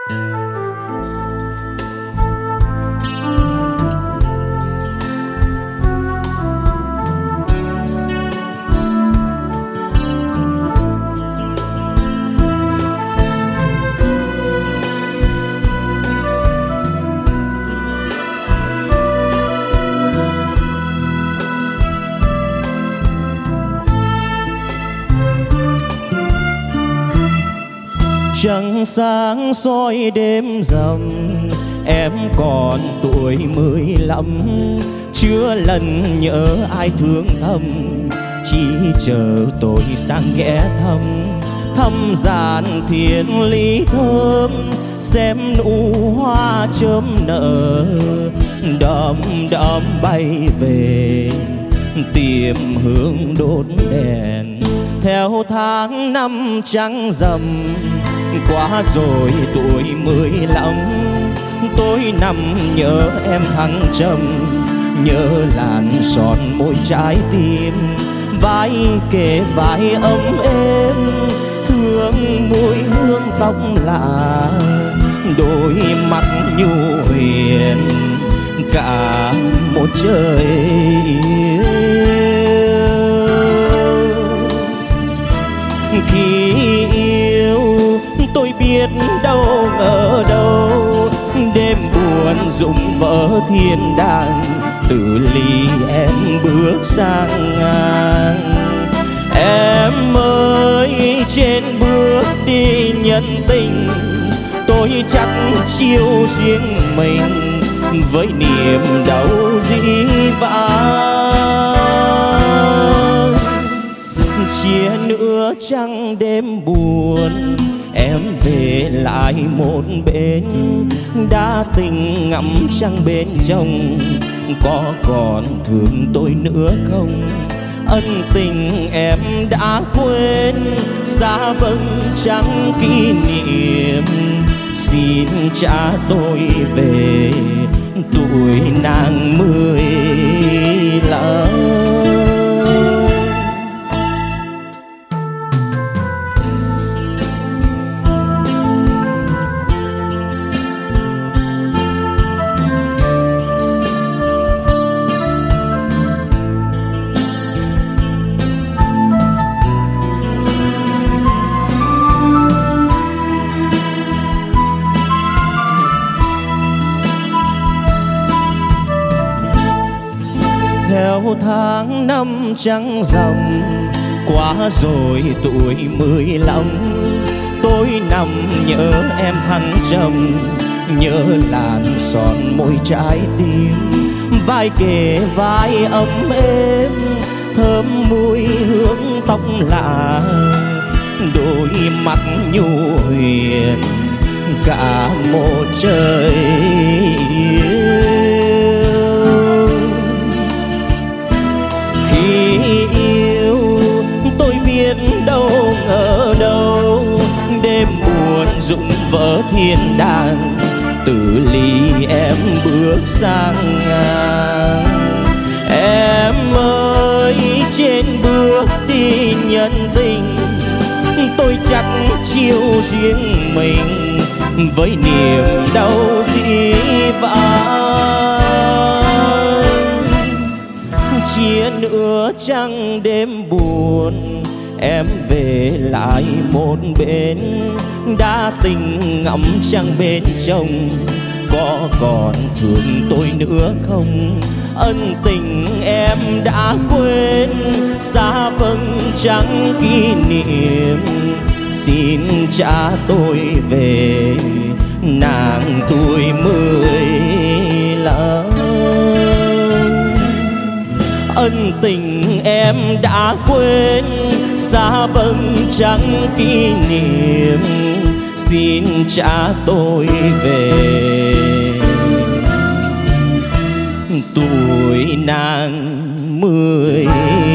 Trăng sáng soi đêm rằm, em còn tuổi 15, chưa lần nhớ ai thương thầm, chỉ chờ tôi sang ghé thăm. Thăm giàn thiên lý thơm, xem nụ hoa chớm nở, đom đóm bay về tìm hương đốt đèn. Theo tháng năm trăng rằm, qua rồi tuổi 15, tôi nằm nhớ em thăng trầm, nhớ làn son môi trái tim, vai kề vai ấm êm, thương mùi hương tóc lạ, đôi mắt nhu huyền cả một trời yêu. Khi yêu tôi biết đâu ngờ đâu, đêm buồn rụng vỡ thiên đàng, từ ly em bước sang ngang. Em ơi trên bước đi nhân tình, tôi chắt chiêu riêng mình với niềm đau dĩ vãng. Chia nữa trăng đêm buồn, em về lại một bên, đã tình ngắm trăng bên trong, có còn thương tôi nữa không? Ân tình em đã quên, xa vầng trăng kỷ niệm, xin trả tôi về tuổi nàng 15. Theo tháng năm trăng rằm, qua rồi tuổi 15, tôi nằm nhớ em thăng trầm, nhớ làn son môi trái tim, vai kề vai ấm êm, thơm mùi hương tóc lạ, đôi mắt nhu huyền cả một trời yêu. Khi yêu tôi biết đâu ngờ đâu, đêm buồn rụng vỡ thiên đàng, từ ly em bước sang ngang. Em ơi trên bước đi nhân tình, tôi chắt chiêu riêng mình với niềm đau dĩ vãng. Chia nữa trăng đêm buồn, em về lại một bên, đã tình ngắm trăng bên trong, có còn thương tôi nữa không? Ân tình em đã quên, xa vầng trăng kỷ niệm, xin trả tôi về nàng tuổi 15. Ân tình em đã quên, xa vầng trăng kỷ niệm, xin trả tôi về tuổi nàng 15.